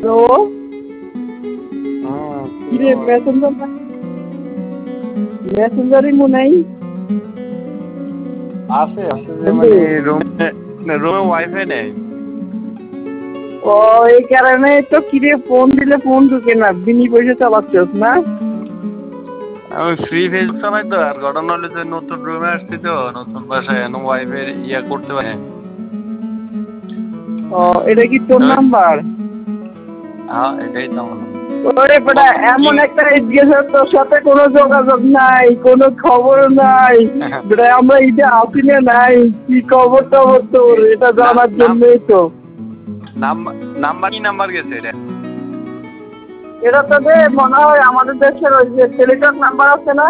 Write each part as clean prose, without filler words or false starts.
Hello, কিরে মেসেঞ্জারই মনে নাই। আছে আছে যে মানে রুমে ওয়াইফাই নেই। ও এই কারণে তো কিরে ফোন দিলে ফোন ঢুকে না, বিনি পয়সা চালাচ্ছিস না? আমি ফ্রি ফেসবুক চালাই তো। আর ঘটনা হলো যে নতুন রুমে আসছি তো, নতুন বাসায় এখন ওয়াইফাই ইয়া করতে পারে। ও এটা কি তোর নাম্বার? হ্যাঁ এটাই তো আমার নাম্বার। ওরে বেটা, এমন একটা গেছে তোর সাথে কোনো যোগাযোগ নাই, কোনো খবর নাই বেটা। আমরা ঈদে আসি না নাই, কি খবর টবর তোর এটা জানার জন্যই তো। নাম্বার কি নাম্বার গেছে এটা? এটা তোদের মনে হয় আমাদের দেশের ওই যে টেলিটক নাম্বার আছে না,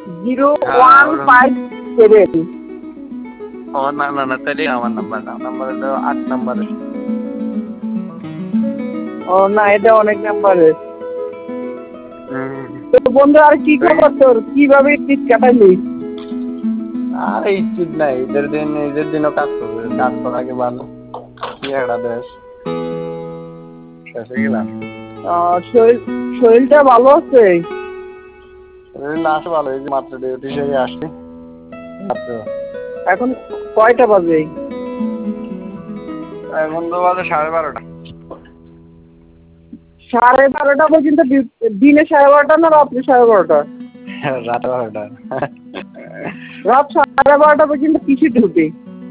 0157। ও না না না, তাহলে আমার নাম্বার না, নাম্বার হলো 8 নাম্বারে। ও না, এটা অনেক নাম্বারের। তো বন্ধু, আর কি খবর তোর? কিভাবে ঈদ কাটালি? আর ঈদ নাই, ঈদের দিনও কাজ করবে, কাজ করা আগে ভালো। কি একটা দেশ শেষে গেলাম। শরীরটা ভালো আছে? না আসে ভালো, এই যে মাত্র ডিউটি থেকে আসছি মাত্র। এখন কয়টা বাজে? এখন তো বাজে 12:30। 12:30 পর্যন্ত দিনে 12:30 না রাত্রে 12:30? রাত 12টা। রাত 12:30 পর্যন্ত কিসে ডিউটি?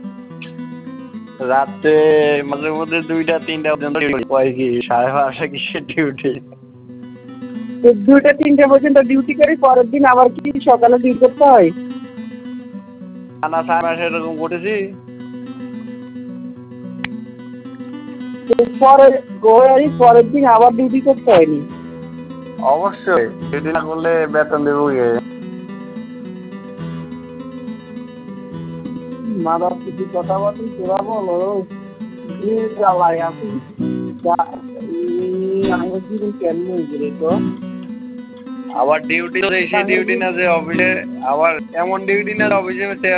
রাতে মাঝে মধ্যে 2টা 3টা পর্যন্ত হয় কি 12:30 কিসের ডিউটি। 2টা 3টা পর্যন্ত ডিউটি করি, পরের দিন আবার কি সকালে ডিউটি করতে হয়? না 6 মাস এরকম করেছি। পরের দিন আবার ডিউটি করতে হয়নি? অবশ্যই, ডিউটি না করলে বেতন দেবো কে? মাদার কিছু কথা বলি তোরা বলো, জ্বালায় আছি। আমার জীবন কেমন হয়ে তো। আবার ডিউটি তো সেই ডিউটি না যে অফিসে, আবার এমন ডিউটি না অফিসে